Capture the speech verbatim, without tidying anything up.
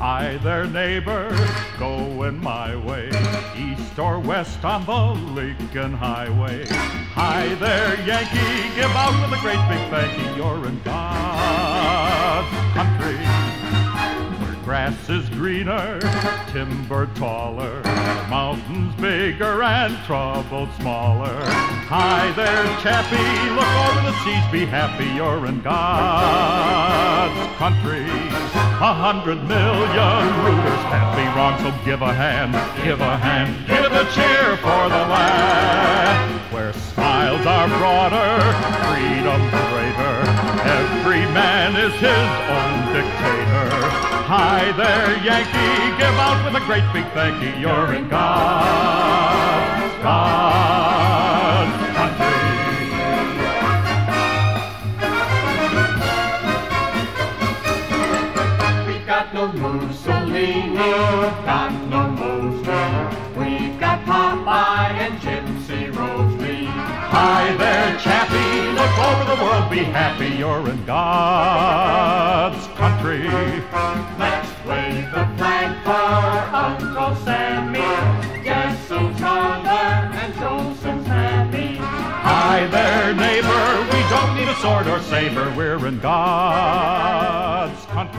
Hi there, neighbor, going my way, east or west on the Lincoln Highway. Hi there, Yankee, give out with a great big thank you. You're in God's country, where grass is greener, timber taller, mountains bigger and trouble smaller. Hi there, chappie, look over the seas, be happy. You're in God's country. A hundred million rooters can't be wrong, so give a hand, give a hand, give a cheer for the land, where smiles are broader, freedom greater, every man is his own dictator. Hi there, Yankee, give out with a great big thank you. You're in God's, God's country. Got no Mussolini, got no Mosley. We've got Popeye and Gypsy Rose Lee. Hi there, chappie, look over the world, be happy. You're in God's country. Let's wave the flag for Uncle Sammy. Jesso's mother and Jolson's happy. Hi there, neighbor, we don't need a sword or saber. We're in God's country.